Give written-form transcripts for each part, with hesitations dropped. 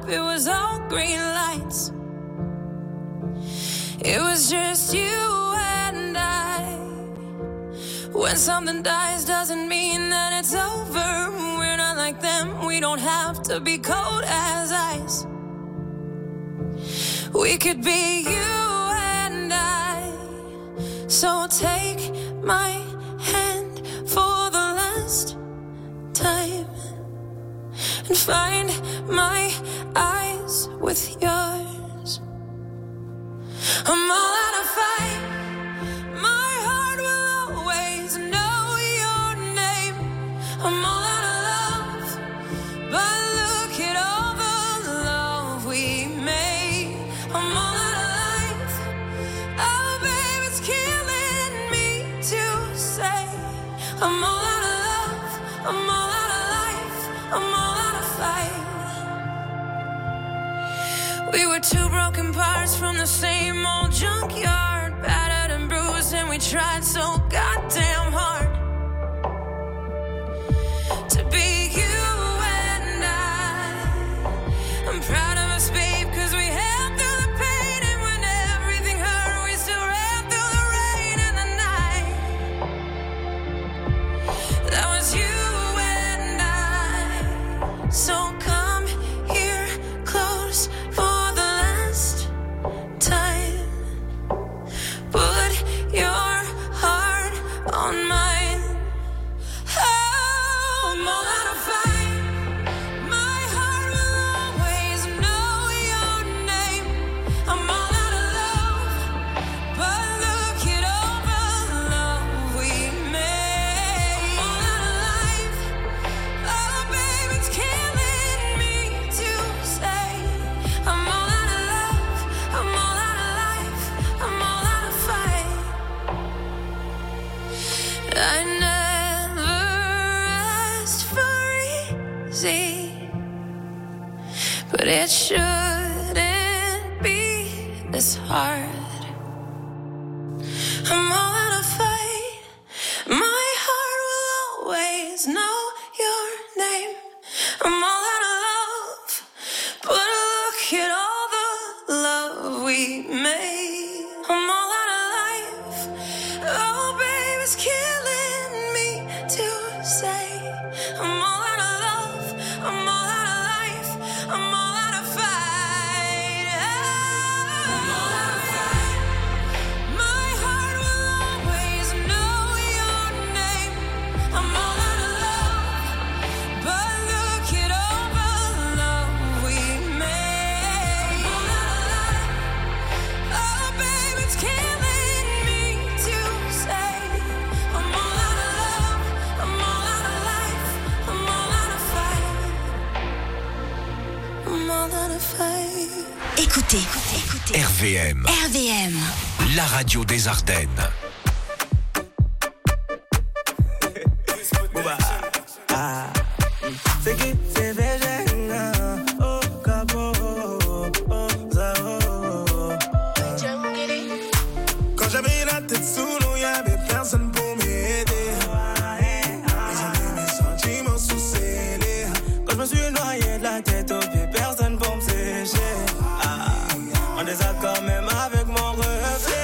it was all green lights. It was just you and I. When something dies doesn't mean that it's over. We're not like them, we don't have to be cold as ice. We could be you and I. So take my hand for the last time and find my eyes with yours. I'm all out of fight. My heart will always know your name. I'm all out of love, but look at all the love we made. I'm all out of life. Oh, babe, it's killing me to say. I'm all out of love. I'm all out of life. I'm all out of fight. We were two broken parts from the same old junkyard, battered and bruised, and we tried so goddamn hard to be you and I. I'm proud of us, babe, cause we held through the pain, and when everything hurt, we still ran through the rain and the night. That was you and I. So come here close for the last time. Put your heart on mine. Oh, I'm all out of fight. My heart will always know your name. I'm all out of love, but look at all the love we made. I'm all out of life. Oh, babe, it's killing me to say. I'm all out of love. I'm all out of life. I'm all out of fight. I never asked for easy, but it shouldn't be this hard. I'm all out of fight. My heart will always know your name. I'm all out of love, but look at all the love we made. I'm all out of life. Oh, babe, it's killing me to say. I'm all out of love. I'm all out of life. I'm all out of fight. I'm all out of fight. My heart will always know your name. I'm all out of love, but look at all the love we made. I'm all out of life. Oh, babe, it's killing me to say. I'm all out of love. I'm all out of life. I'm all out of fight. I'm all out of fight. Écoutez RVM, RVM. la radio des Ardennes. Quand j'avais la tête sous l'eau, y'avait personne pour m'aider. Ils ont mis mes sentiments sous scellés. Quand je me suis noyé de la tête aux pieds, personne pour me sécher. En désaccord même avec mon reflet.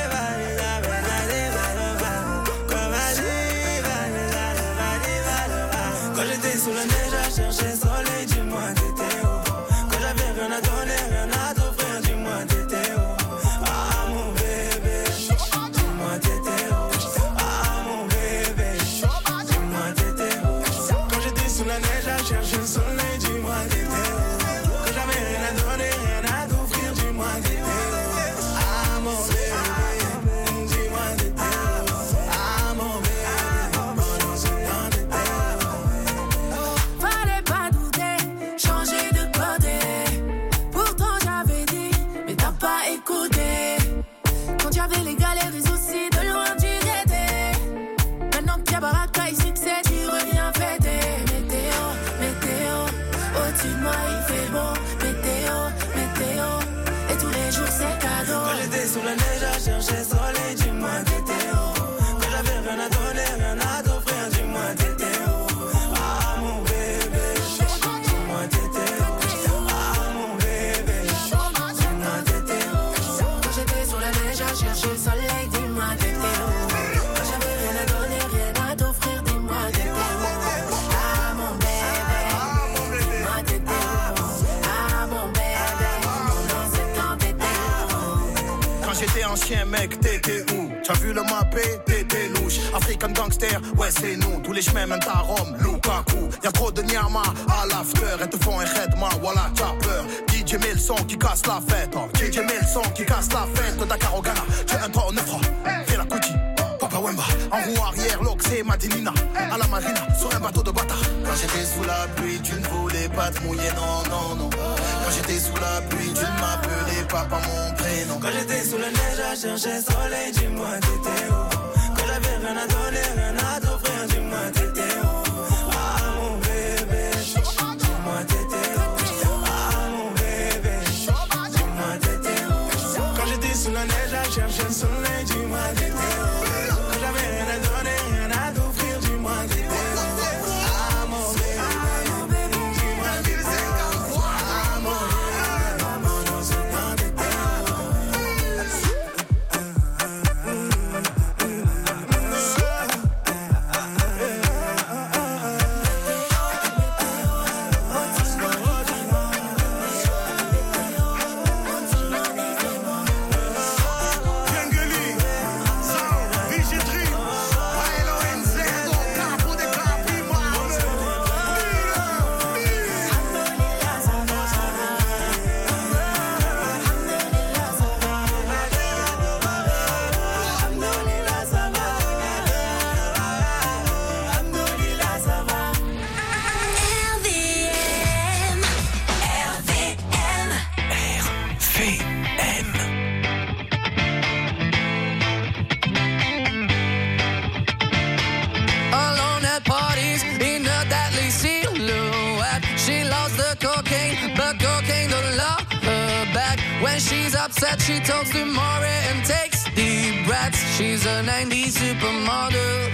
Quand j'étais sous la neige à chercher soleil, dis-moi t'étais où? Quand j'avais rien à donner, rien à t'offrir, dis-moi t'étais où? Ah mon bébé, dis-moi t'étais où? Ah mon bébé, dis-moi t'étais où? Quand j'étais sous la neige à chercher le soleil, dis-moi t'étais où? Quand j'avais rien à donner, rien à t'offrir, dis-moi t'étais où? Ah mon bébé, dis-moi t'étais où? Ah mon bébé, pendant ce temps t'étais où? Fallait pas chien mec, t'étais où? T'as vu le mappé? T'étais louche. African gangster, ouais c'est nous. Tous les chemins mènent à Rome, Lukaku. Y'a trop de nyama à l'after. Elles te font un redma, voilà t'as peur. DJ met le son qui casse la fête. DJ met le son qui casse la fête. Dakar au Ghana, j'ai un toit au neuf. Fais la Kuti, Papa Wemba. En roue arrière, l'Oxé, Madinina. À la marina, sur un bateau de bâtard. Quand j'étais sous la pluie, tu ne voulais pas te mouiller, non, non, non. Quand j'étais sous la pluie, tu ne m'appelais pas par mon prénom. Quand j'étais sous la neige, à chercher soleil, dis-moi t'étais où? Quand j'avais rien à donner, rien à t'offrir, dis-moi t'étais où? Ah mon bébé, dis-moi t'étais où? Ah mon bébé, dis-moi t'étais où? Quand j'étais sous la neige, à chercher le soleil, dis-moi t'étais où? Quand j'avais rien à donner, rien à t'offrir, dis-moi t'étais où? Upset, she talks to Maury and takes deep breaths. She's a 90s supermodel.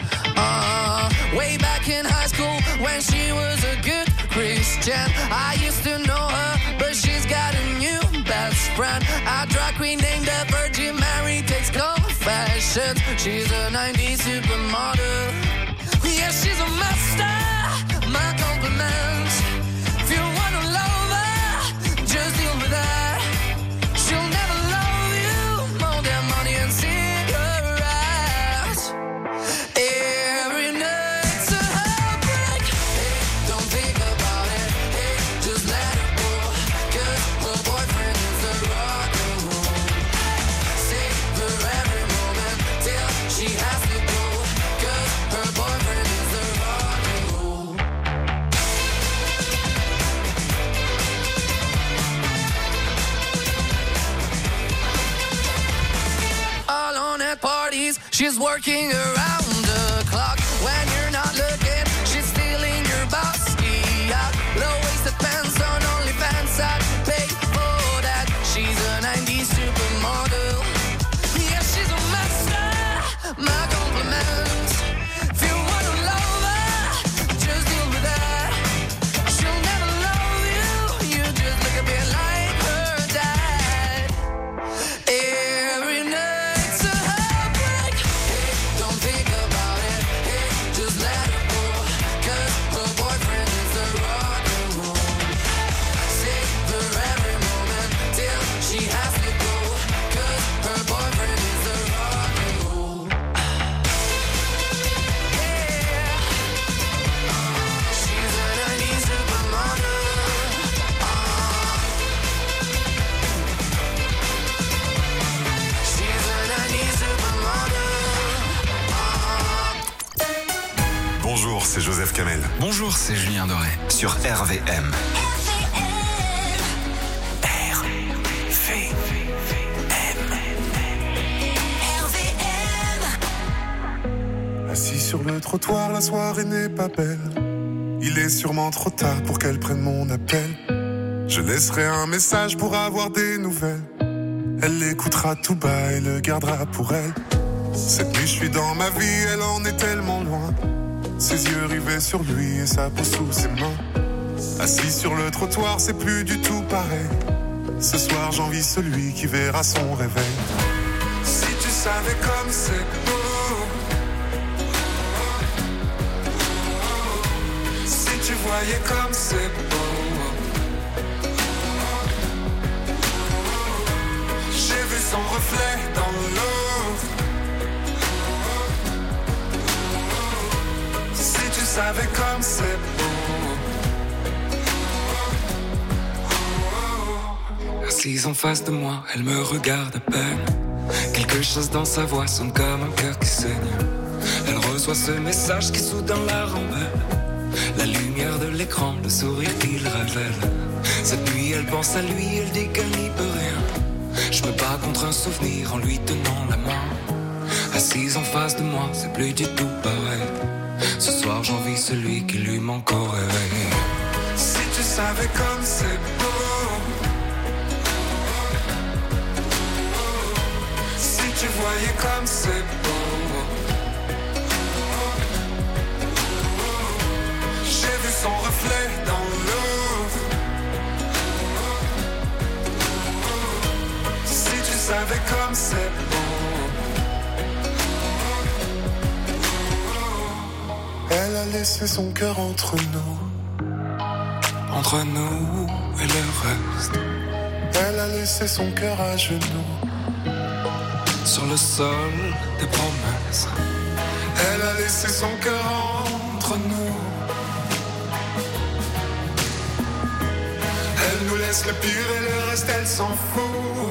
Way back in high school when she was a good Christian. I used to know her, but she's got a new best friend. A drag queen named the Virgin Mary takes confessions. She's a 90s supermodel. Yeah, she's a master. My compliments. If you wanna love her, just deal with that. She'll never love you more than money and cigarettes. Every night's a heartbreak. Hey, don't think about it. Hey, just let it go. 'Cause her boyfriend is the rock and roll. Savor every moment till she has to go. 'Cause her boyfriend is the rock and roll. Alone at parties, she's working around the clock. When you're not looking, she's stealing your bossy out. Low-waisted pants on OnlyFans, I'd pay for that. She's a 90s supermodel. Yeah, she's a master. My compliments. If you wanna love her, just deal with that. She'll never love you. You just look a bit like her dad. Every night's a heartbreak. Hey, don't think about it. Hey, just let it go. 'Cause her boyfriend is the rock and roll. Savor every moment till she has to go. 'Cause her boyfriend is the rock and roll. Yeah. She's a 90s supermodel. She's a 90s supermodel. Bonjour, c'est Joseph Kamel. Bonjour, c'est Julien Doré. Sur RVM. Assis sur le trottoir, la soirée n'est pas belle. Il est sûrement trop tard pour qu'elle prenne mon appel. Je laisserai un message pour avoir des nouvelles. Elle l'écoutera tout bas et le gardera pour elle. Cette nuit je suis dans ma vie, elle en est tellement loin. Ses yeux rivés sur lui et sa peau sous ses mains. Assis sur le trottoir, c'est plus du tout pareil. Ce soir j'envie celui qui verra son réveil. Si tu savais comme c'est beau. Si tu voyais comme c'est beau. J'ai vu son son reflet dans l'eau. Si tu savais comme c'est beau. Assise en face de moi, elle me regarde à peine. Quelque chose dans sa voix sonne comme un cœur qui saigne. Elle reçoit ce message qui soudain la rembelle. La lumière de l'écran, le sourire qu'il révèle. Cette nuit elle pense à lui, elle dit qu'elle n'y peut rien. Je me bats contre un souvenir en lui tenant la main. Assise en face de moi, c'est plus du tout pareil. Ce soir j'envie celui qui lui manque au réveil. Si tu savais comme c'est beau. Si tu voyais comme c'est beau. J'ai vu son reflet dans l'eau. Si tu savais comme c'est beau. Elle a laissé son cœur entre nous. Entre nous et le reste. Elle a laissé son cœur à genoux. Sur le sol des promesses. Elle a laissé son cœur entre nous. Elle nous laisse le pire et le reste elle s'en fout.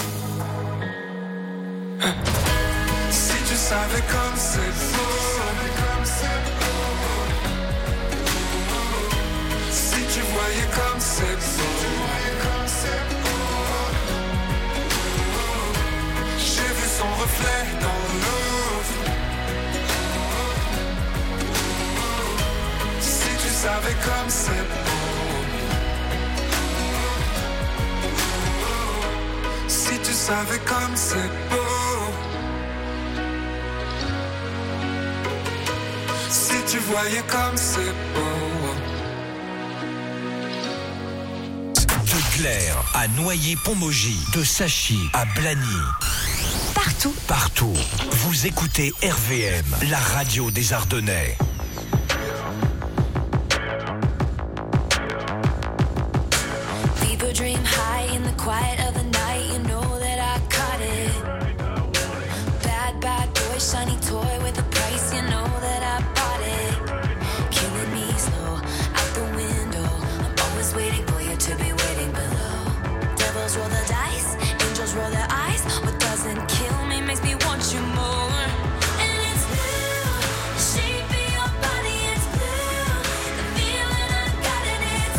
Si tu savais comme c'est beau. Si tu voyais comme c'est beau. J'ai vu son reflet dans l'eau. Si tu savais comme c'est beau. Si tu savais comme c'est beau. Si tu voyais comme c'est beau. De Claire à Noyer-Pont-Maugis, de Sachy à Blagny. Partout. Partout. Vous écoutez RVM, la radio des Ardennais. People dream high in the quiet of the night. You know that I caught it. Bad boy, shiny toy with a price. You know that I bought it. Killing me slow out the window. I'm always waiting for you to be waiting below. Devils roll the dice, angels roll their eyes. What doesn't kill me makes me want you more. And it's blue, the shape of your body, it's blue. The feeling I got it, it's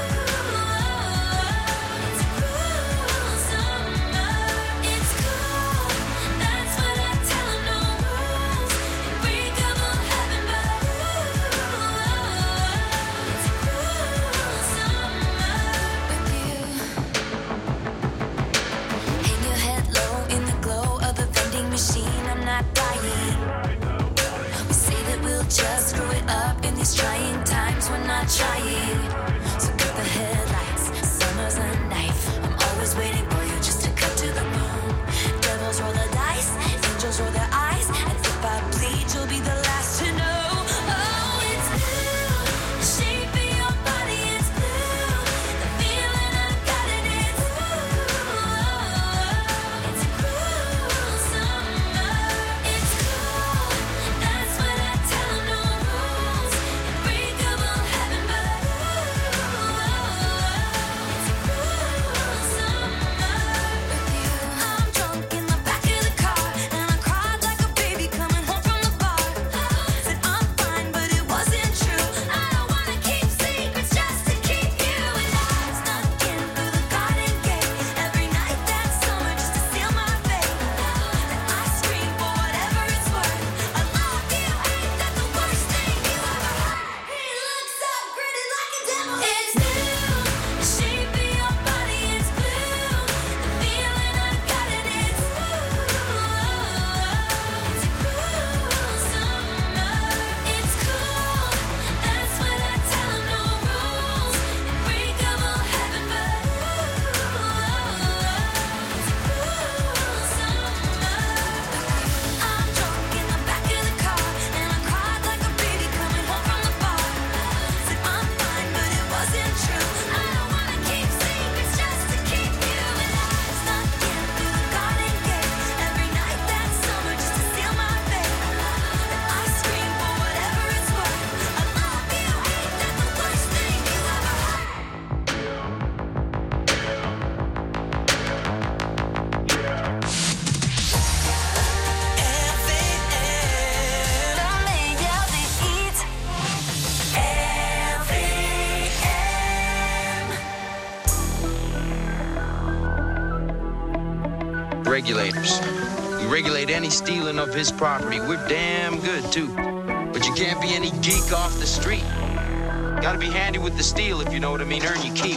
it's cool summer. It's cool, that's what I tell 'em, no rules. Unbreakable heaven, but it's cool summer with you. Hang your head low in the glow of the vending machine. I'm not dying. We say that we'll just screw it up in these trying times. We're not trying. So cut the headlights. Summer's a knife. I'm always waiting for you just to cut to the bone. Devils roll the dice. Angels roll their eyes. And if I bleed, you'll be the last to know. Oh, it's blue. The shape of your body, it's blue. The feeling I got it, it's it's cool summer. It's cool, that's what I tell 'em, no rules. Unbreakable heaven, but regulators. We regulate any stealing of his property. We're damn good, too. But you can't be any geek off the street. Gotta be handy with the steel, if you know what I mean. Earn your keep.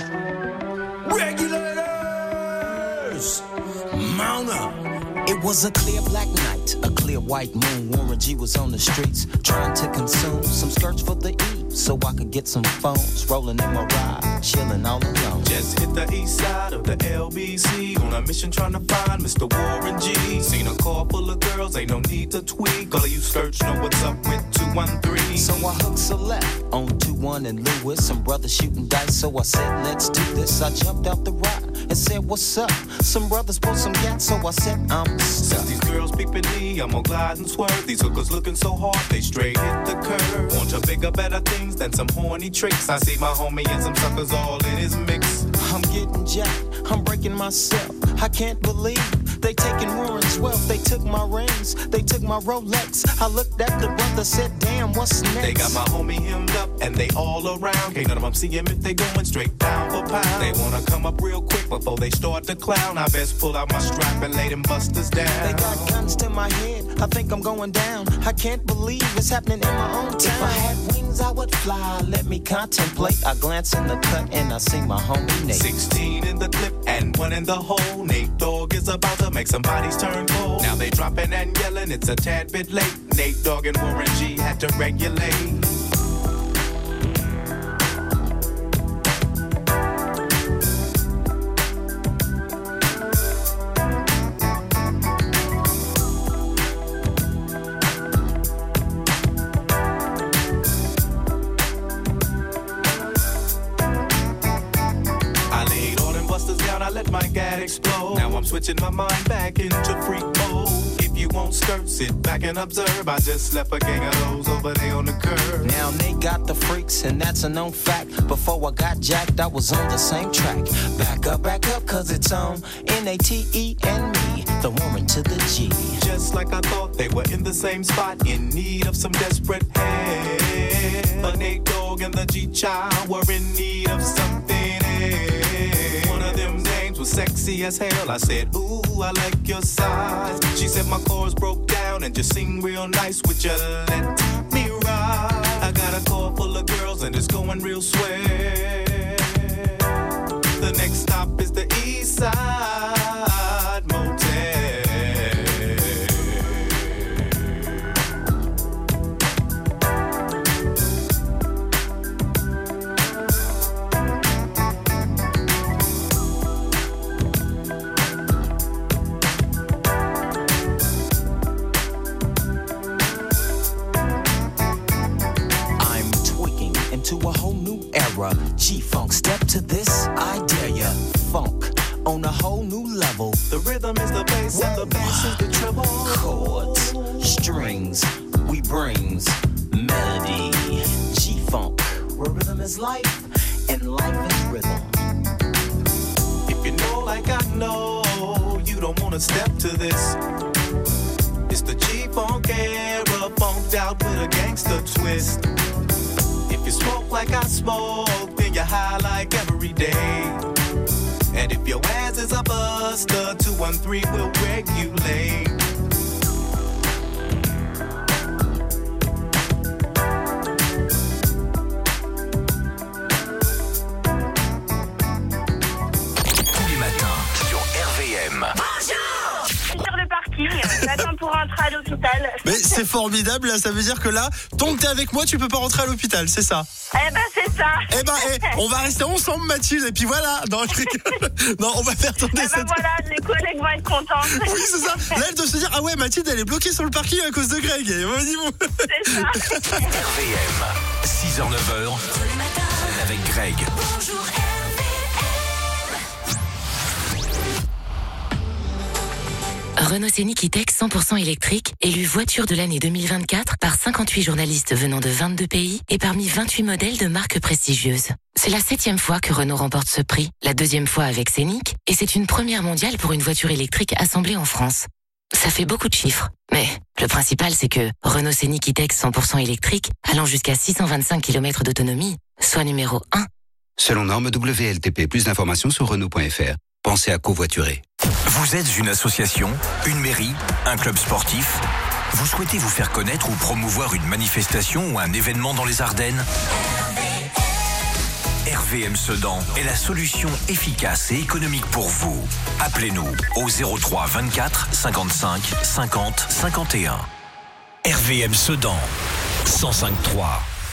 Regulators! Mount up! It was a clear black night, a clear white moon. Warren G was on the streets, trying to consume some skirts for the E, so I could get some phones. Rolling in my ride, chilling all alone. Just hit the east side of the LBC, on a mission trying to find Mr. Warren G. Seen a car full of girls, ain't no need to tweak. All of you skirts know what's up with 213. So I hooked select on 21 and Lewis. Some brothers shooting dice, so I said, let's do this. I jumped out the ride and said, what's up? Some brothers pulled some gas, so I said, I'm stuck. Since these girls peeping me, I'm gonna glide and swerve. These hookers looking so hard, they straight hit the curve. Want to bigger, better things than some horny tricks. I see my homie and some suckers all in his mix. I'm getting jacked, I'm breaking myself. I can't believe they taking Warren's wealth. They took my rings, they took my Rolex. I looked at the brother, said, damn, what's next? They got my homie hemmed up and they all around. Can't none of them see him if they going straight down for pound. They wanna come up real quick before they start to clown. I best pull out my strap and lay them busters down. They got guns to my head, I think I'm going down. I can't believe it's happening in my own town. If I had wings, I would fly, let me contemplate. I glance in the cut and I see my homie Nate. 16 in the clip and 1 in the hole. Nate Dogg is about to make some bodies turn cold. Now they dropping and yelling, it's a tad bit late. Nate Dogg and Warren G had to regulate. Explode. Now I'm switching my mind back into freak mode. If you won't skirt, sit back and observe. I just left a gang of those over there on the curb. Now they got the freaks, and that's a known fact. Before I got jacked, I was on the same track. Back up, cause it's on N-A-T-E and me, the woman to the G. Just like I thought, they were in the same spot, in need of some desperate help. But Nate Dogg and the G-Child were in need of something else. One of them names was sexy as hell. I said, ooh, I like your size. She said my chords broke down and just sing real nice. Would you let me ride? I got a car full of girls and it's going real swell. The next stop is the East Side Motel. To a whole new era. G-Funk, step to this, I dare ya. Funk on a whole new level. The rhythm is the bass and the bass is the treble. Chords, strings, we brings melody. G-Funk, where rhythm is life and life is rhythm. If you know like I know, you don't wanna step to this. It's the G-Funk era, funked out with a gangster twist. If you smoke like I smoke, then you're high like every day. And if your ass is a buster, 213 will regulate. Tous les matins sur RVM. Sur le parking, j'attends pour rentrer à l'hôpital. Mais c'est formidable, là, ça veut dire que là, tant que t'es avec moi, tu peux pas rentrer à l'hôpital, c'est ça? Eh ben c'est ça. Eh ben, on va rester ensemble, Mathilde, et puis voilà. Non, non, on va faire tourner cette... voilà, les collègues vont être contents. Oui, c'est ça. Là, elle doit se dire, ah ouais, Mathilde, elle est bloquée sur le parking à cause de Greg. Et vas-y, bon. C'est ça. RVM, 6h-9h, avec Greg. Bonjour Renault Scénic E-Tech 100% électrique, élu voiture de l'année 2024 par 58 journalistes venant de 22 pays et parmi 28 modèles de marques prestigieuses. C'est la 7e fois que Renault remporte ce prix, la 2e fois avec Scénic, et c'est une première mondiale pour une voiture électrique assemblée en France. Ça fait beaucoup de chiffres, mais le principal c'est que Renault Scénic E-Tech 100% électrique, allant jusqu'à 625 km d'autonomie, soit numéro 1. Selon norme WLTP, plus d'informations sur Renault.fr. pensez à covoiturer. Vous êtes une association, une mairie, un club sportif ? Vous souhaitez vous faire connaître ou promouvoir une manifestation ou un événement dans les Ardennes ? RVM Sedan est la solution efficace et économique pour vous. Appelez-nous au 03 24 55 50 51. RVM Sedan 105.3.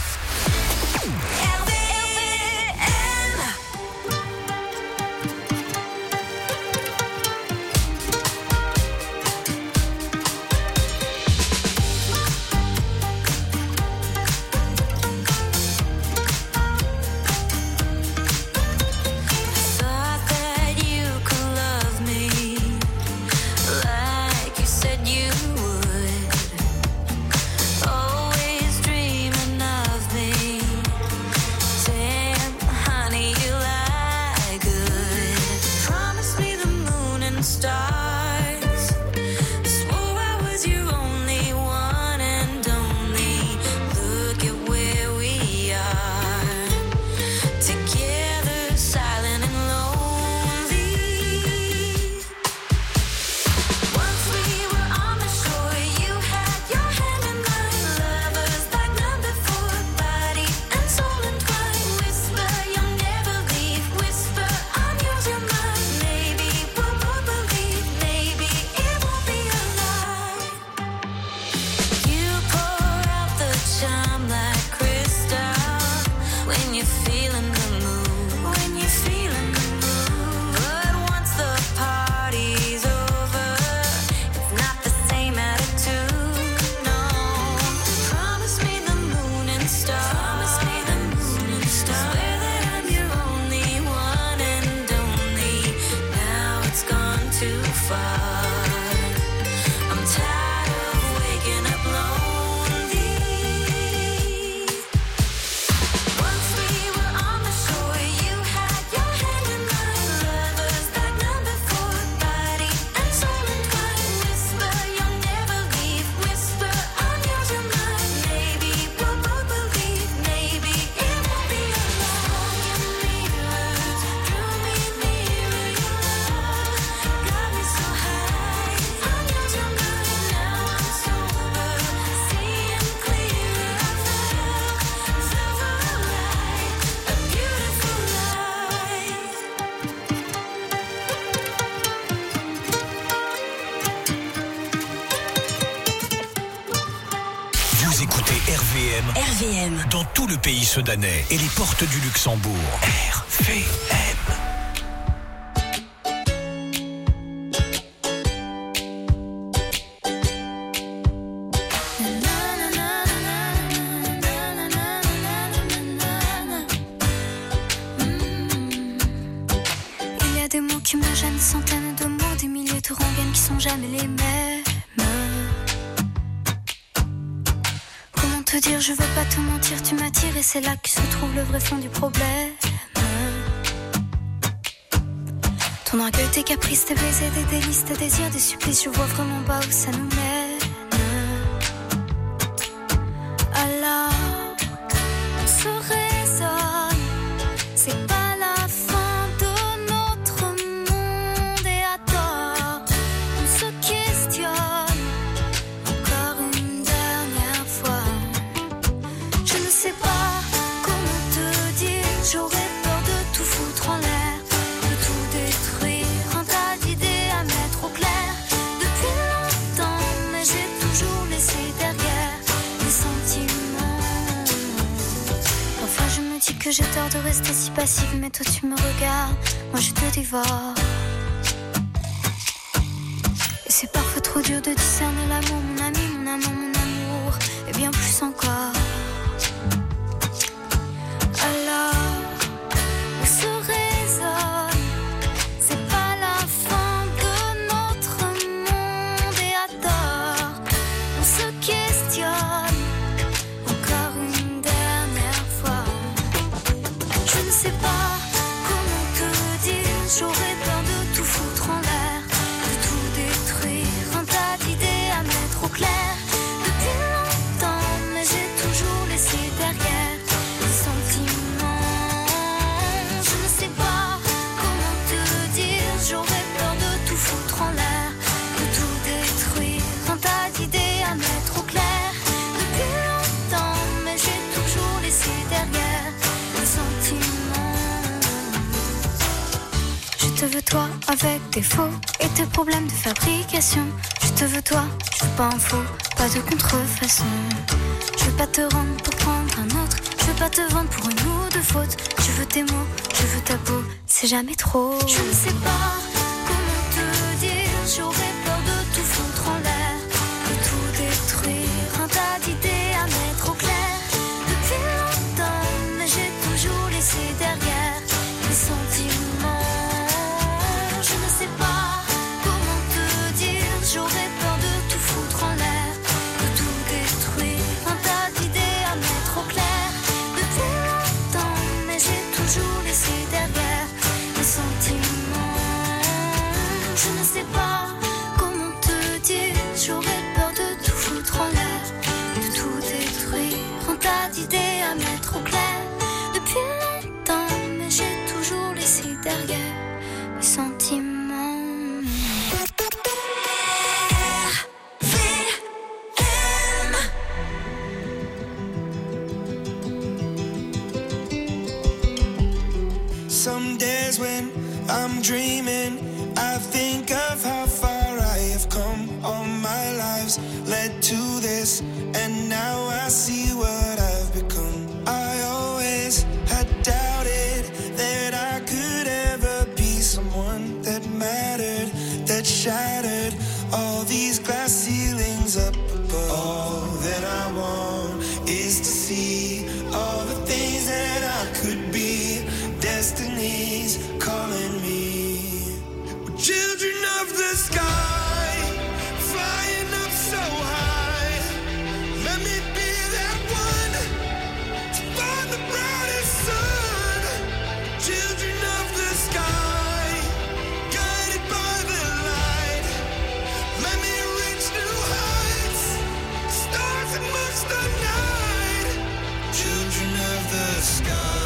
RVM. Dans tout le pays sedanais et les portes du Luxembourg. RVM. Il y a des mots qui me gênent, centaines de mots, des milliers de rengaines qui sont jamais les mêmes. Te dire je veux pas te mentir, tu m'attires et c'est là que se trouve le vrai fond du problème. Ton orgueil, tes caprices, tes baisers, des délices, tes désirs, des supplices, je vois vraiment pas où ça nous mène. Alors, on se raisonne, c'est pas la fin de notre monde et à tort, on se questionne encore une dernière fois. Je ne sais pas comment te dire, j'aurais peur de tout foutre en l'air, de tout détruire, un tas d'idées à mettre au clair. Depuis longtemps, mais j'ai toujours laissé derrière les sentiments. Parfois je me dis que j'ai tort de rester si passive, mais toi tu me regardes, moi je te dévore. Et c'est parfois trop dur de discerner l'amour, mon ami, mon amant, mon amour, et bien plus encore. Alors, on se raisonne, c'est pas la fin de notre monde et à tort, on se questionne encore une dernière fois. Je ne sais pas comment te dire, j'aurais peur de tout foutre en l'air, de tout détruire, un tas d'idées à mettre au clair. Depuis longtemps, mais j'ai toujours te veux toi avec tes faux et tes problèmes de fabrication. Je te veux toi, je veux pas un faux, pas de contrefaçon. Je veux pas te rendre pour prendre un autre. Je veux pas te vendre pour une ou deux fautes. Je veux tes mots, je veux ta peau, c'est jamais trop. Je ne sais pas comment te dire, j'aurais peur de tout foutre en l'air, de tout détruire, un tas d'idées à mettre au clair. Depuis longtemps, mais j'ai toujours laissé derrière mes sentiments. Je ne sais pas comment te dire, j'aurais peur de tout foutre en l'air, de tout détruire, un tas d'idées à mettre au clair. Depuis longtemps, mais j'ai toujours laissé derrière mes sentiments. Je ne sais pas comment te dire, j'aurais peur de tout foutre en l'air, de tout détruire, un tas d'idées à mettre au clair. Depuis longtemps, mais j'ai toujours laissé derrière mes sentiments. Some days when I'm dreaming, I think of how far I have come. All my lives led to this, and now I see what I've become. I always had doubted that I could ever be someone that mattered, that shattered all these glass ceilings up above. All that I want is to see all the things that I could be. Destiny's calling me. We're children of the sky, flying up so high. Let me be that one to find the brightest sun. Children of the sky, guided by the light. Let me reach new heights, stars amongst the night. Children of the sky.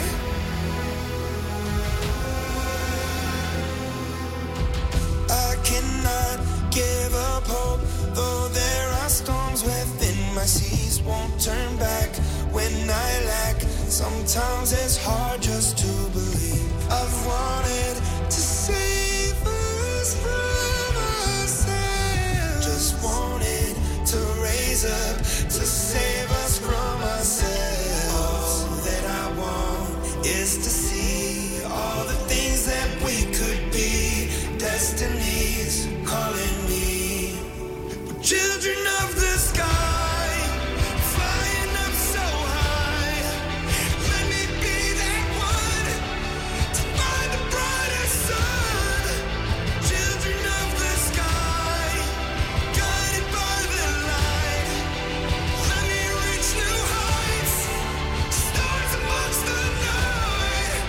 I cannot give up hope, though there are storms within my seas. Won't turn back when I lack. Sometimes it's hard just to believe. I've wanted to save us from ourselves. Just wanted to raise up to save us from ourselves. All that I want is to see all the things that we could be. Destiny's calling me. We're children of the sky, flying up so high. Let me be that one to find the brightest sun. Children of the sky, guided by the light. Let me reach new heights, stars amongst the night.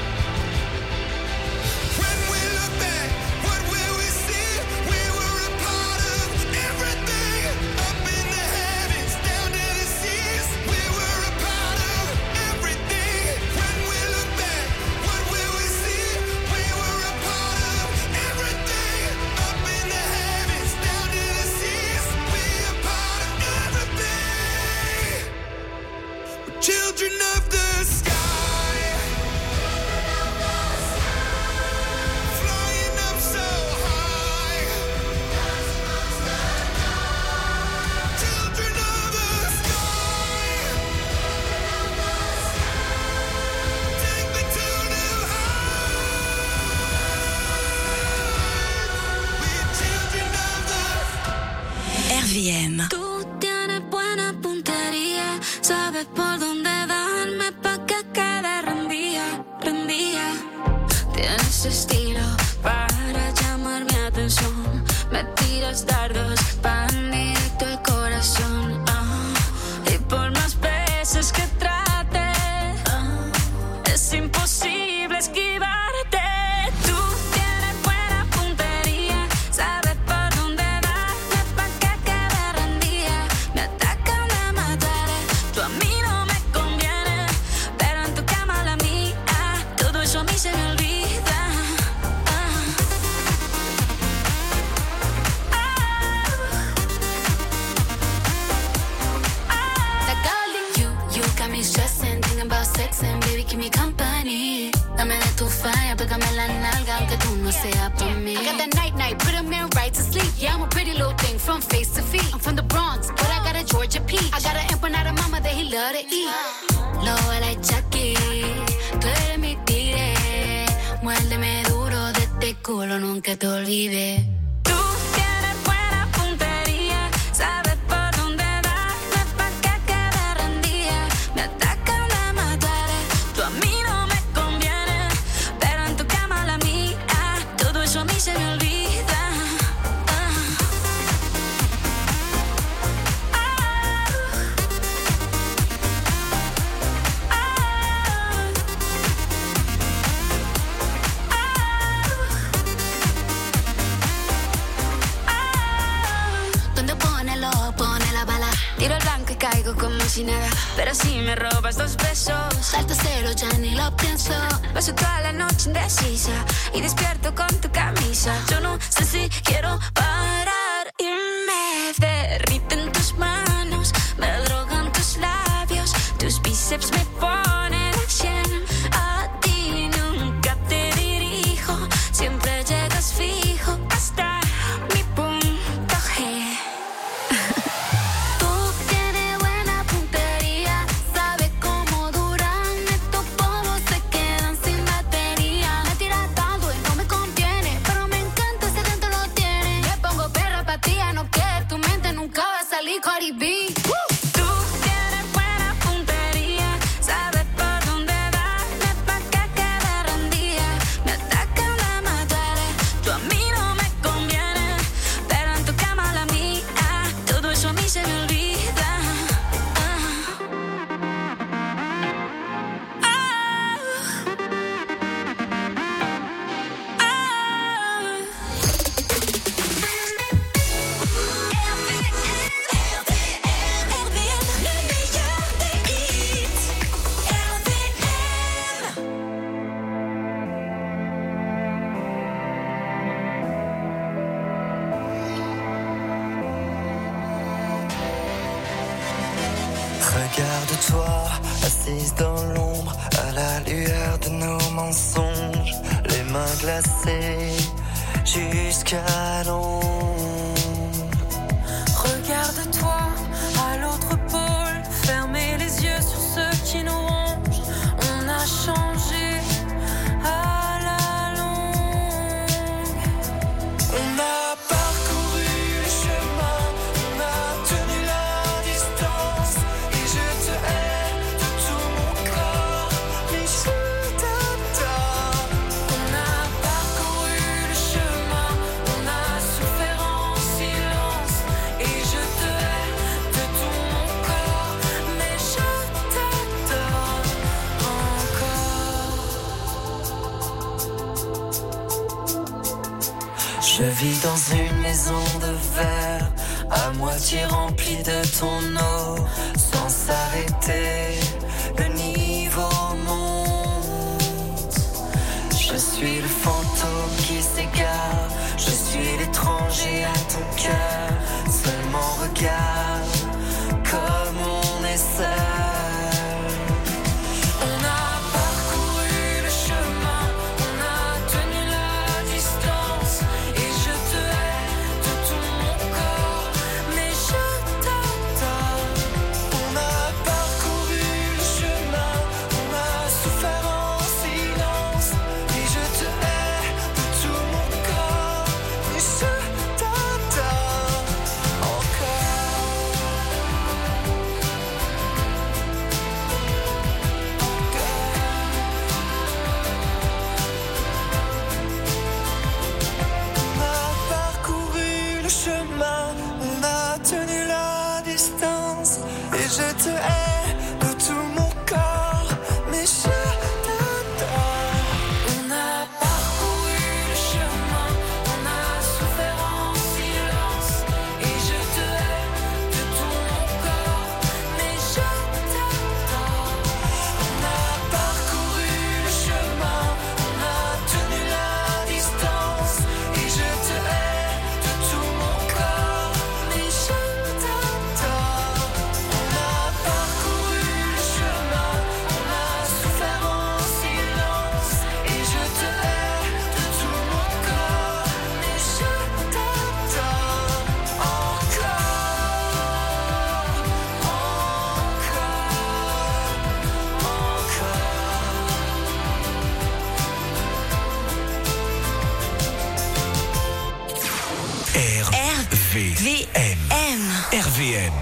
When we look back, what will we see? We were a part of everything, up in the heavens, down to the seas. We were a part of everything. When we look back, what will we see? We were a part of everything, up in the heavens, down to the seas. We a part of everything. We're children of the sky. Flying up so high. Children of the sky. Take me to new heights. We're children of the RVM. Tú tienes buena puntería, sabes por dónde darme pa' que quede rendida, rendida. Tienes estilo para llamar mi atención, me tiras dardos pan directo al corazón. Y por más veces que trate, es imposible esquivarte. Tú tienes buena puntería, sabes por dónde darme pa' que quede rendida. Me atacan, me mataré, tú a mí no me stressing, thinking about sex and baby, keep me company. Dame de tu fire, pégame la nalga, aunque tú no seas por mí. I got that night, put a man right to sleep. Yeah, I'm a pretty little thing from face to feet. I'm from the Bronx, but I got a Georgia peach. I got an empanada mama that he love to eat. Lo like Chucky, tú eres mi tigre. Muérdeme duro de este culo, nunca te olvides. Caigo como si nada, pero si me robas 2 besos, salto cero, ya ni lo pienso. Paso toda la noche indecisa y despierto con tu camisa. Yo no sé si quiero parar y me derriten tus manos, me drogan tus labios, tus bíceps me ponen a 100. A ti nunca te dirijo, siempre llegas fijo hasta mi punto G. Cardi B. Tú tienes buena puntería, sabes por dónde darme pa' que quede rendida. Me atacan, la mataré, tú a mí no me conviene, pero en tu cama la mía, todo eso a mí se me olvida. Regarde-toi, assise dans l'ombre, à la lueur de nos mensonges, les mains glacées jusqu'à l'ombre. Regarde-toi à l'autre pôle, fermez les yeux sur ceux qui nous rongent. On a changé à la longue. On a parcouru le chemin, on a tenu la distance, et je te hais de tout mon corps, mais je t'adore. On a parcouru le chemin, on a souffert en silence, et je te hais de tout mon corps, mais je t'adore encore. Je vis dans une maison de verre, à moitié remplie de ton eau, sans s'arrêter, le niveau monte. Je suis le fantôme qui s'égare, je suis l'étranger à ton cœur, seulement regarde comme on est seul. On a parcouru le chemin, on a tenu la distance, et je te hais de tout mon corps, mais je t'adore. On a parcouru le chemin, on a souffert en silence, et je te hais de tout mon corps, mais je t'adore encore. On a parcouru le chemin, on a tenu la distance, et je te hais de tout mon corps, mais je t'adore. On a parcouru le chemin, on a souffert en silence, et je te hais de tout mon corps, mais je t'adore. On a parcouru le chemin, on a tenu la distance, et je te hais de tout mon corps, mais je t'adore. On a parcouru RVM. RVM.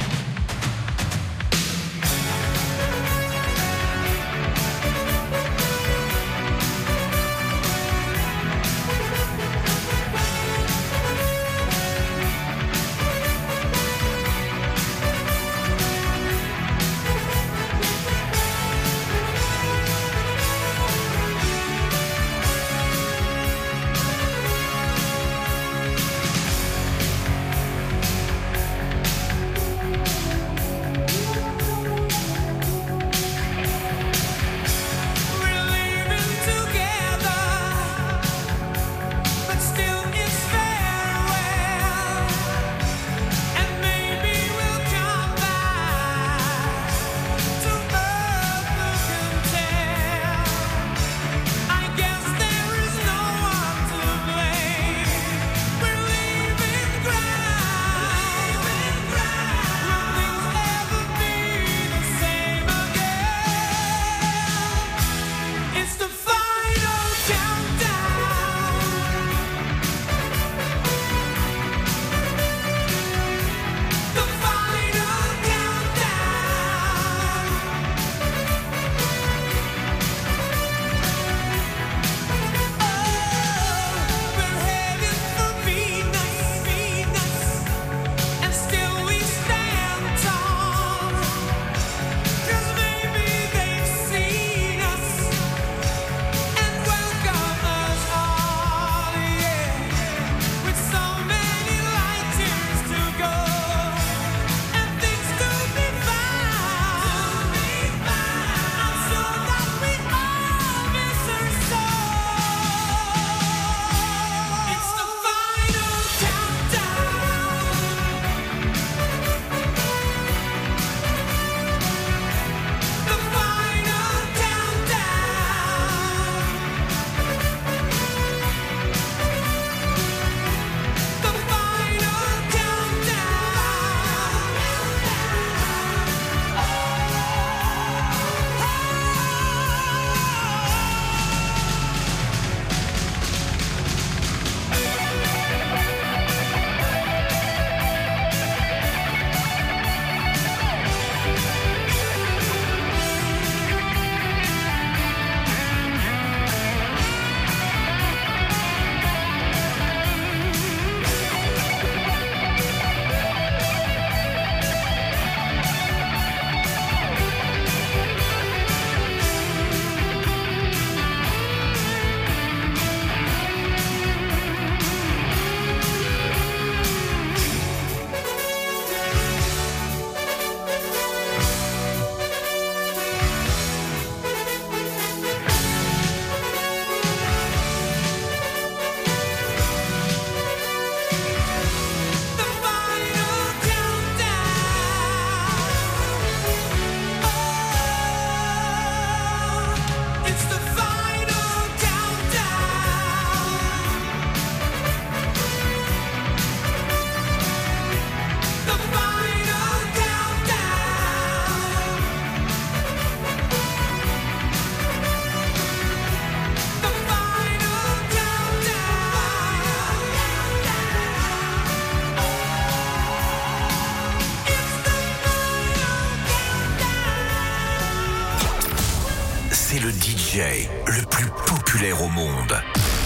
C'est le DJ le plus populaire au monde.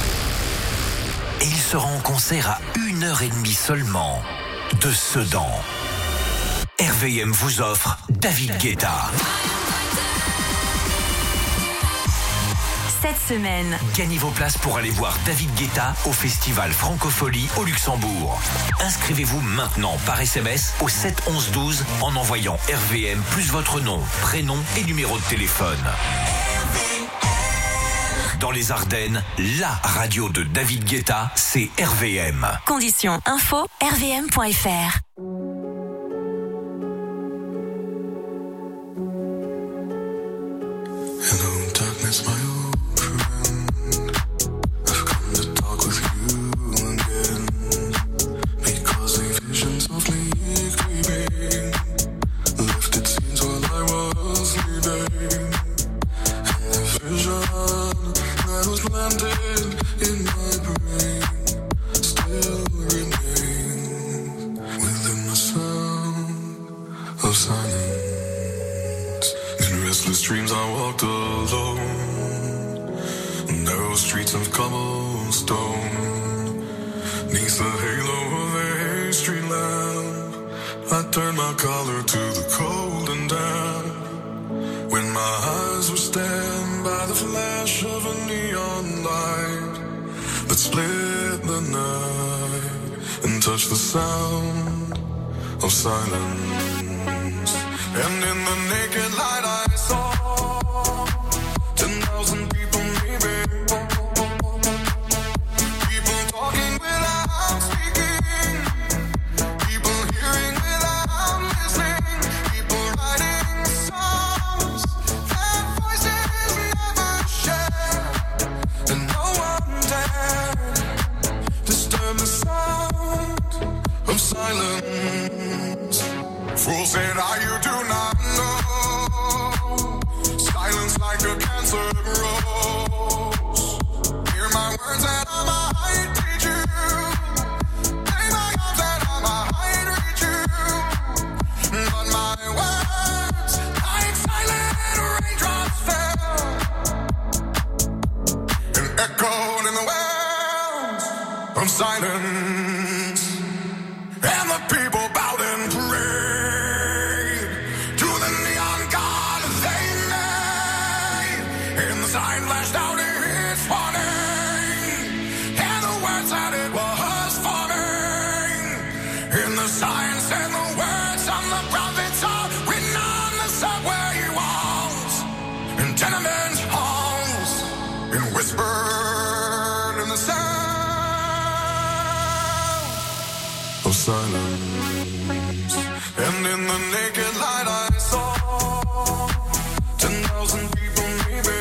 Et il sera en concert à 1h30 seulement de Sedan. RVM vous offre David Guetta. Cette semaine, gagnez vos places pour aller voir David Guetta au festival Francophonie au Luxembourg. Inscrivez-vous maintenant par SMS au 7 11 12 en envoyant RVM plus votre nom, prénom et numéro de téléphone. Dans les Ardennes, la radio de David Guetta, c'est RVM. Conditions info rvm.fr. Hello, darkness, my old friend. I've come to talk with you again. Because a vision softly creeping left its scenes while I was sleeping. And the vision that was planted in my brain still remains. walked alone. Narrow streets of cobblestone. Neath the halo of a street lamp, I turned my collar to the cold and damp. When my eyes were stabbed by the flash of a neon light that split the night and touched the sound of silence. And in the naked light I saw 10,000 people maybe. People talking without speaking. People hearing without listening. People writing songs that voices never share. And no one dared disturb the sound of silence. Fool said, you do not know. Silence like a cancer grows. Hear my words that I might teach you. Play my arms that I might reach you. But my words, like silent raindrops fell and echoed in the wells of silence. And the people bowed and prayed to the neon god they made. And the sign flashed out its warning, and the words that it was forming. And the sign said the words on the prophets are written on the subway walls and tenement halls, and whispered in the sound of silence. And in the naked light I saw 10,000 people maybe.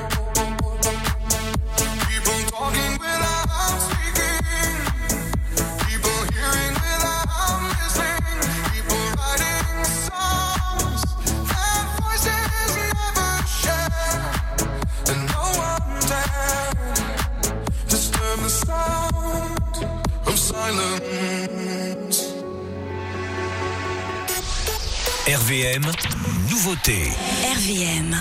People talking without speaking. People hearing without listening. People writing songs that voices never share. And no one dared disturb the sound of silence. RVM, nouveauté. RVM.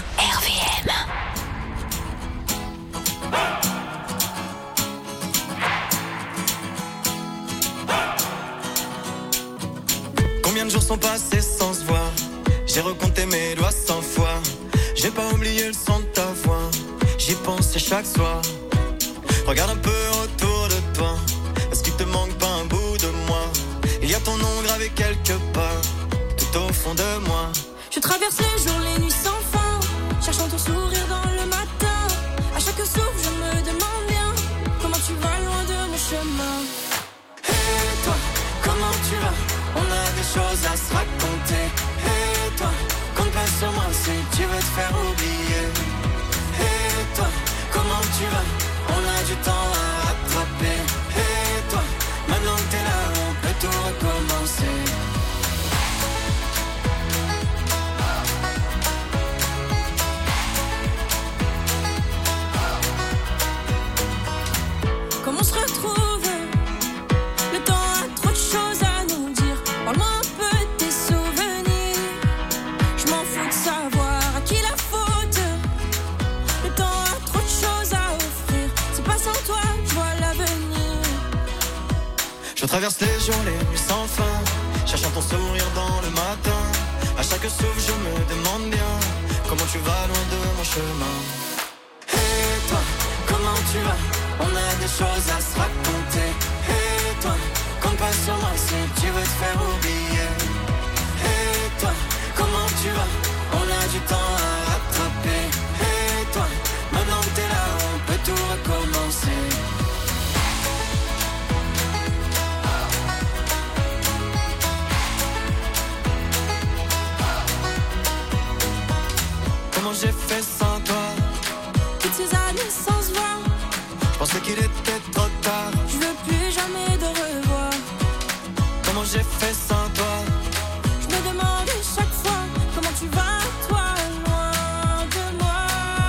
Combien de jours sont passés sans se voir? J'ai recompté mes doigts 100 fois. J'ai pas oublié le son de ta voix. J'y pensais chaque soir. Regarde un peu autour de toi. Est-ce qu'il te manque pas un bout de moi? Il y a ton nom gravé quelque part, tout au fond de moi. Je traverse les jours, les nuits sans fin, cherchant ton sourire dans le matin. À chaque souffle, je me demande bien comment tu vas loin de mon chemin. Et toi, comment tu vas? On a des choses à se raconter. Et toi, compte pas sur moi si tu veux te faire oublier. Et toi, comment tu vas? On a du temps à rattraper. Et toi, maintenant que t'es là, on peut tout recommencer. Comment on se retrouve? Le temps a trop de choses à nous dire. Parle-moi un peu de tes souvenirs. Je m'en fous de savoir à qui la faute. Le temps a trop de choses à offrir. C'est pas sans toi que je vois l'avenir. Je traverse les jours, les nuits sans fin, cherchant ton sourire dans le matin. À chaque souffle, je me demande bien comment tu vas loin de mon chemin. Et toi, comment tu vas? On a des choses à se raconter. Et toi, compte pas sur moi si tu veux te faire oublier. Et toi, comment tu vas? On a du temps à rattraper. Et toi, maintenant que t'es là, on peut tout recommencer. Comment j'ai fait sans toi? Toutes ces années sans se voir, je pensais qu'il était trop tard. je veux plus jamais de revoir. Comment j'ai fait sans toi? Je me demande chaque fois comment tu vas, toi, loin de moi.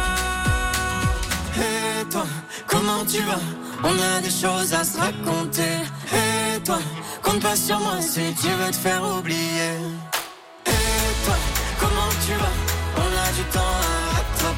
Et toi, comment tu vas? On a des choses à se raconter. Et toi, compte pas sur moi si tu veux te faire oublier. Et toi, comment tu vas? On a du temps à rattraper.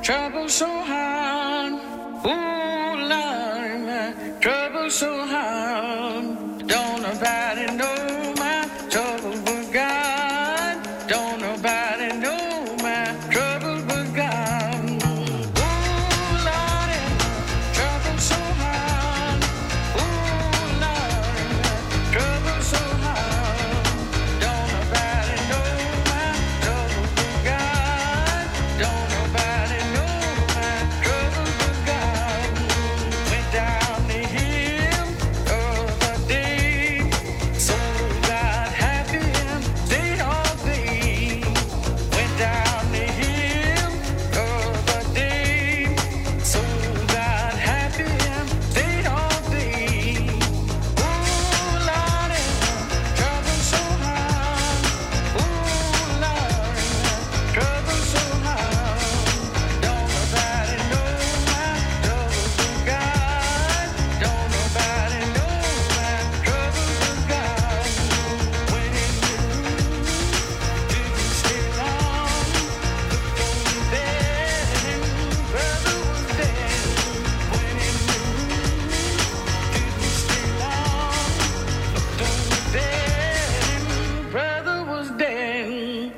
trouble so hard. Ooh, Lord, my trouble so hard. Don't nobody know my trouble but God. Don't nobody know my trouble but God. Ooh, Lord, my trouble so hard. Ooh, Lord, my trouble so hard. Don't nobody know my trouble but God. Don't nobody know my trouble but God. Went down the hill of the day, so got happy and stayed all day. Went down the hill of the day, so got happy and stayed all day. Ooh, Lord, trouble so hard. Ooh, Lord, trouble so hard. Don't nobody know my trouble but God. Don't nobody know my trouble but God. When it didn't stay long, looked only then, brother was dead. When it didn't stay long, looked only then, brother was dead.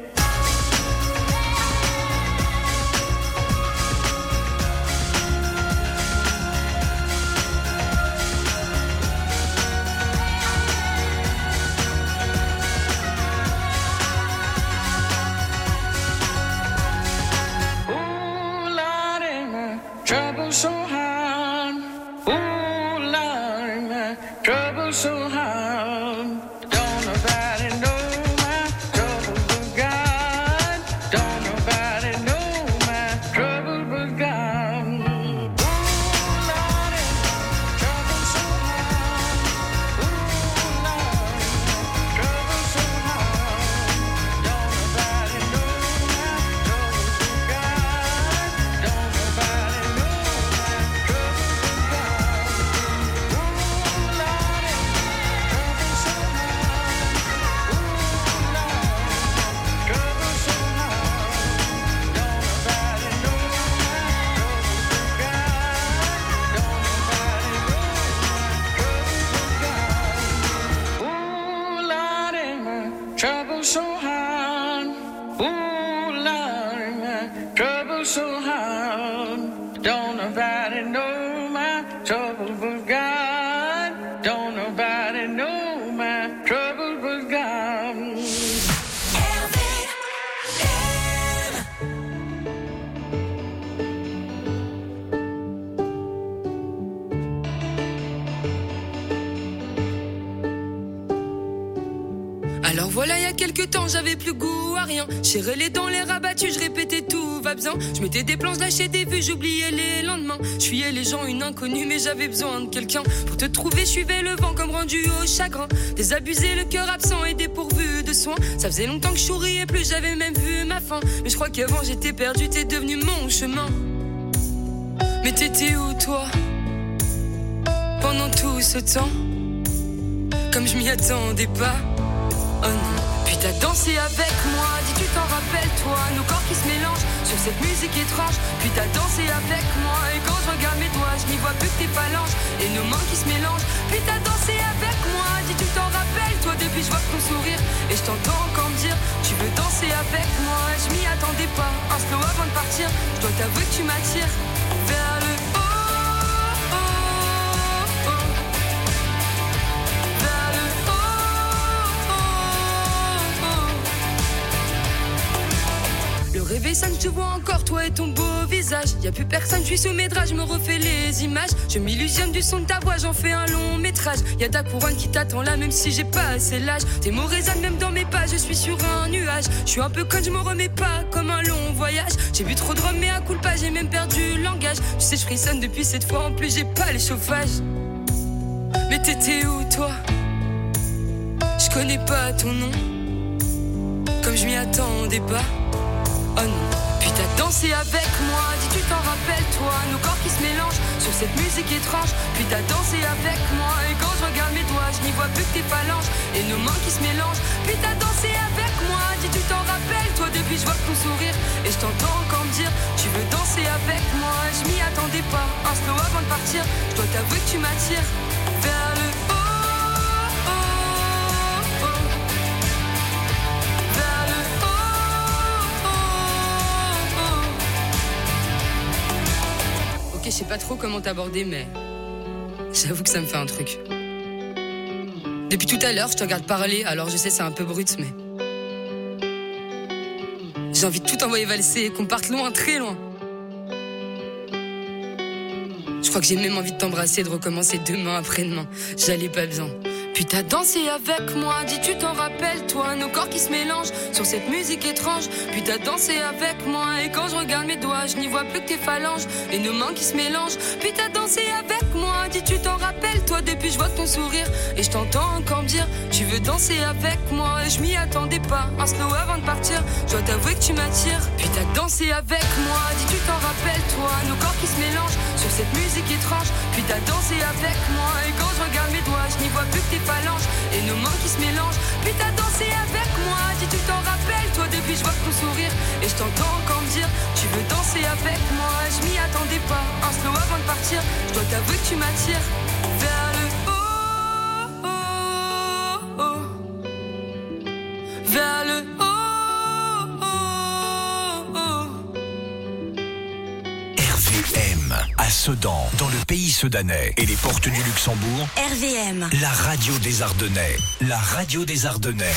Ooh, Lord, my trouble so hard. Ooh, Lord, my trouble so hard. Don't nobody know my trouble but God. Don't nobody know my trouble but God. Ooh, Lord, my trouble so hard. Ooh, Lord, my trouble so hard. Don't nobody know my trouble but God. Don't nobody know my trouble but God. Ooh, Lord, trouble so hard. Ooh, Lord, trouble so hard. Don't nobody know my trouble but God. Don't nobody know my trouble but God. Ooh, Lord, my trouble so hard. Ooh, Lord, my trouble so hard. Don't nobody know my trouble but God. Don't nobody know my trouble but God. Alors voilà, il y a quelques temps, j'avais plus goût à rien. Serrais les dents, les rabattus, je répétais tout va bien. Je mettais des planches, lâchais des vues, j'oubliais les lendemains. Je fuyais les gens, une inconnue, mais j'avais besoin de quelqu'un. Pour te trouver, je suivais le vent comme rendu au chagrin. Désabusé, le cœur absent et dépourvu de soins. Ça faisait longtemps que je souriais plus, j'avais même vu ma fin. Mais je crois qu'avant j'étais perdu, t'es devenu mon chemin. Mais t'étais où toi pendant tout ce temps? Comme je m'y attendais pas. Oh non. Puis t'as dansé avec moi, dis tu t'en rappelles toi. Nos corps qui se mélangent sur cette musique étrange. Puis t'as dansé avec moi, et quand je regarde mes doigts, je n'y vois plus que tes phalanges et nos mains qui se mélangent. Puis t'as dansé avec moi, dis tu t'en rappelles toi. Depuis je vois ton sourire et je t'entends encore me dire tu veux danser avec moi. Je m'y attendais pas, un slow avant de partir. Je dois t'avouer que tu m'attires vers le haut. Le réveil sonne, je te vois encore, toi et ton beau visage. Y'a plus personne, je suis sous mes draps, je me refais les images. Je m'illusionne du son de ta voix, j'en fais un long métrage. Y'a ta couronne qui t'attend là, même si j'ai pas assez l'âge. Tes mots résonnent même dans mes pas, je suis sur un nuage. Je suis un peu conne, je me remets pas comme un long voyage. J'ai bu trop de rhum, mais à coup pas, j'ai même perdu le langage. Tu sais, je frissonne depuis cette fois, en plus j'ai pas les chauffages. Mais t'étais où toi? Je connais pas ton nom, comme je m'y attendais pas. Oh non. Puis t'as dansé avec moi, dis tu t'en rappelles toi. Nos corps qui se mélangent sur cette musique étrange. Puis t'as dansé avec moi, et quand je regarde mes doigts, je n'y vois plus que tes phalanges et nos mains qui se mélangent. Puis t'as dansé avec moi, dis tu t'en rappelles toi. Depuis je vois ton sourire et je t'entends encore me dire tu veux danser avec avec moi, je m'y attendais pas. Un slow avant de partir, je dois t'avouer que tu m'attires vers le haut, oh, oh. Vers le haut, oh, oh. Ok, je sais pas trop comment t'aborder, mais j'avoue que ça me fait un truc. Depuis tout à l'heure, je te regarde parler, alors je sais c'est un peu brut, mais j'ai envie de tout envoyer valser et qu'on parte loin, très loin. Je crois que j'ai même envie de t'embrasser, de recommencer demain, après-demain. J'allais pas bien. Puis t'as dansé avec moi, dis tu t'en rappelles toi, nos corps qui se mélangent sur cette musique étrange. Puis t'as dansé avec moi et quand je regarde mes doigts, je n'y vois plus que tes phalanges et nos mains qui se mélangent. Puis t'as dansé avec moi, dis tu t'en rappelles toi, depuis je vois ton sourire et je t'entends encore me dire tu veux danser avec moi et je m'y attendais pas. Un slow avant de partir, je dois t'avouer que tu m'attires. Puis t'as dansé avec moi, dis tu t'en rappelles toi, nos corps qui se mélangent sur cette musique étrange. Puis t'as dansé avec moi et quand je regarde mes doigts, je n'y vois plus que tes phalanges et nos mains qui se mélangent. Puis t'as dansé avec moi, dis tu t'en rappelles toi, depuis je vois ton sourire et je t'entends encore me dire tu veux danser avec moi, je m'y attendais pas. Un slow avant de partir, je dois t'avouer que tu m'attires vers le haut, oh, oh. Vers le haut, oh, oh. RVM à Sedan, dans le pays sedanais et les portes du Luxembourg. RVM, la radio des Ardennais. La radio des Ardennais.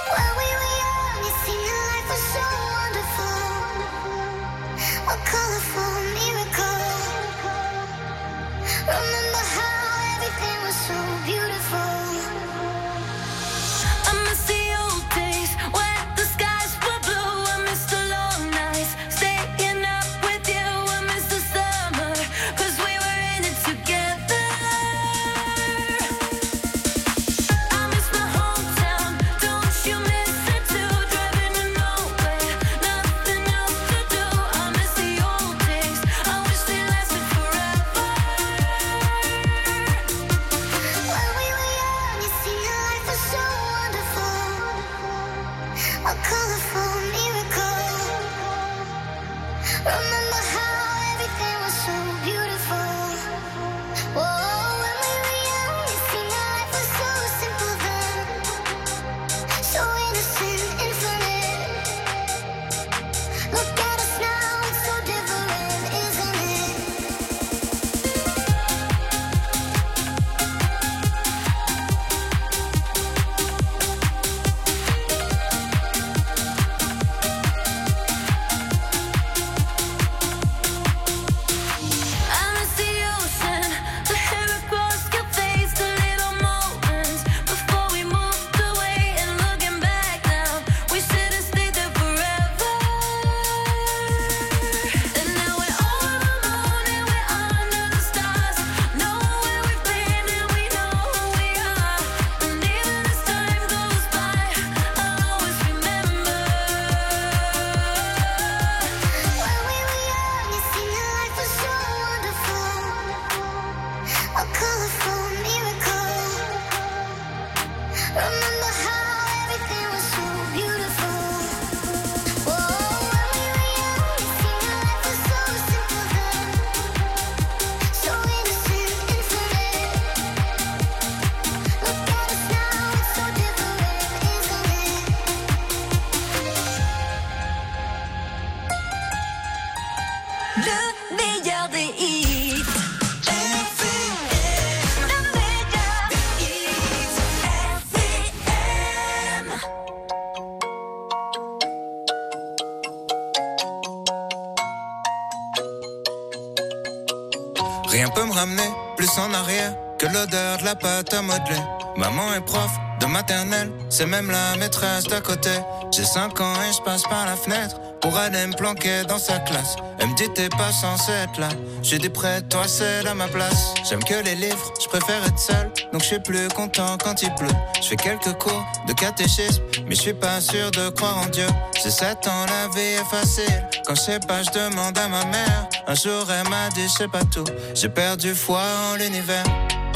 Rien peut me ramener plus en arrière que l'odeur de la pâte à modeler. Maman est prof de maternelle, c'est même la maîtresse d'à côté. J'ai 5 ans et je passe par la fenêtre pour aller me planquer dans sa classe. Elle me dit t'es pas censé être là. J'ai dit près de toi c'est à ma place. J'aime que les livres, je préfère être seul, donc je suis plus content quand il pleut. Je fais quelques cours de catéchisme, mais je suis pas sûr de croire en Dieu. J'ai 7 ans, la vie est facile. Quand je sais pas, je demande à ma mère. Un jour elle m'a dit je sais pas tout. J'ai perdu foi en l'univers.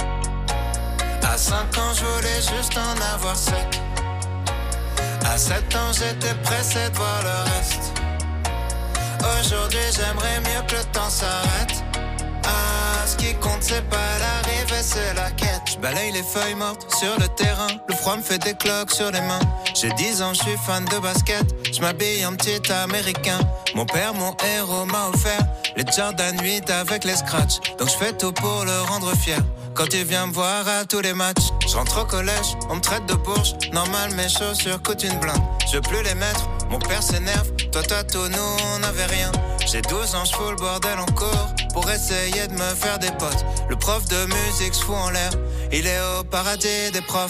À 5 ans je voulais juste en avoir 7. À 7 ans j'étais pressé de voir le reste. Aujourd'hui j'aimerais mieux que le temps s'arrête. Ah, ce qui compte c'est pas l'arrivée, c'est la quête. Je balaye les feuilles mortes sur le terrain. Le froid me fait des cloques sur les mains. J'ai 10 ans, je suis fan de basket. Je m'habille en petit américain. Mon père, mon héros, m'a offert les Jordan 8 avec les scratchs. Donc je fais tout pour le rendre fier. Quand il vient me voir à tous les matchs, je rentre au collège, on me traite de bourge. Normal, mes chaussures coûtent une blinde. Je veux plus les mettre, mon père s'énerve. Toi t'as tout, nous on n'avait rien. J'ai 12 ans, je fous le bordel en cours pour essayer de me faire des potes. Le prof de musique se fout en l'air, il est au paradis des profs.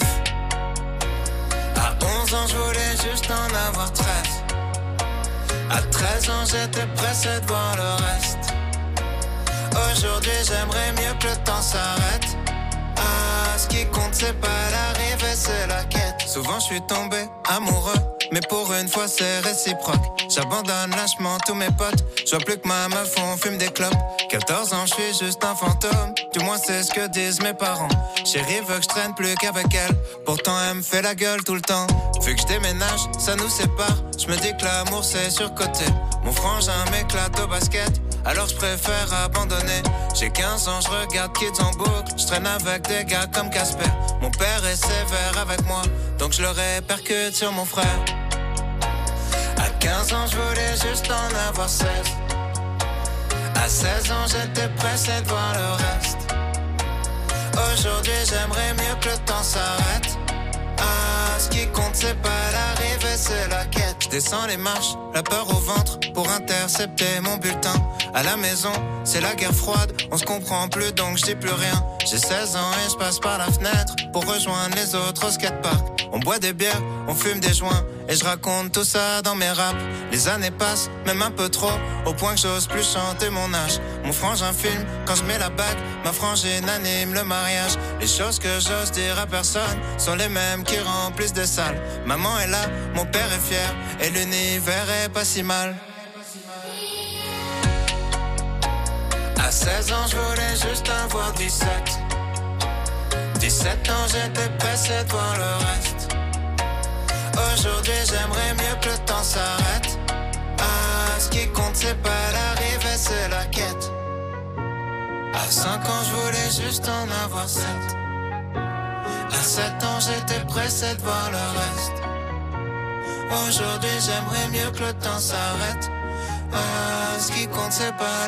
À 11 ans, je voulais juste en avoir 13. À 13 ans, j'étais pressé de voir le reste. Aujourd'hui, j'aimerais mieux que le temps s'arrête. Ah, ce qui compte, c'est pas l'arrivée, c'est la quête. Souvent, je suis tombé amoureux, mais pour une fois, c'est réciproque. J'abandonne lâchement tous mes potes. Je vois plus que ma meuf, on fume des clopes. 14 ans, je suis juste un fantôme. Du moins, c'est ce que disent mes parents. Chérie veut que je traîne plus qu'avec elle. Pourtant, elle me fait la gueule tout le temps. Vu que je déménage, ça nous sépare. Je me dis que l'amour, c'est surcoté. Mon frangin m'éclate au basket, alors je préfère abandonner. J'ai 15 ans, je regarde Kids en boucle. Je traîne avec des gars comme Casper. Mon père est sévère avec moi, donc je le répercute sur mon frère. À 15 ans, je voulais juste en avoir 16. À 16 ans, j'étais pressé de voir le reste. Aujourd'hui, j'aimerais mieux que le temps s'arrête. Ah, ce qui compte, c'est pas l'arrivée, c'est la quête. Je descends les marches, la peur au ventre, pour intercepter mon bulletin. À la maison, c'est la guerre froide, on se comprend plus donc je dis plus rien. J'ai 16 ans et je passe par la fenêtre pour rejoindre les autres au skatepark. On boit des bières, on fume des joints, et je raconte tout ça dans mes raps. Les années passent, même un peu trop, au point que j'ose plus chanter mon âge. Mon frangin filme quand je mets la bague, ma frangine anime le mariage. Les choses que j'ose dire à personne sont les mêmes qui remplissent des salles. Maman est là, mon père est fier, et l'univers est pas si mal. À 16 ans, je voulais juste avoir 17. 17 ans, j'étais pressé de voir le reste. Aujourd'hui, j'aimerais mieux que le temps s'arrête. Ah, ce qui compte, c'est pas l'arrivée, c'est la quête. À 5 ans, je voulais juste en avoir 7. À 7 ans, j'étais pressé de voir le reste. Aujourd'hui, j'aimerais mieux que le temps s'arrête. Ah, ce qui compte, c'est pas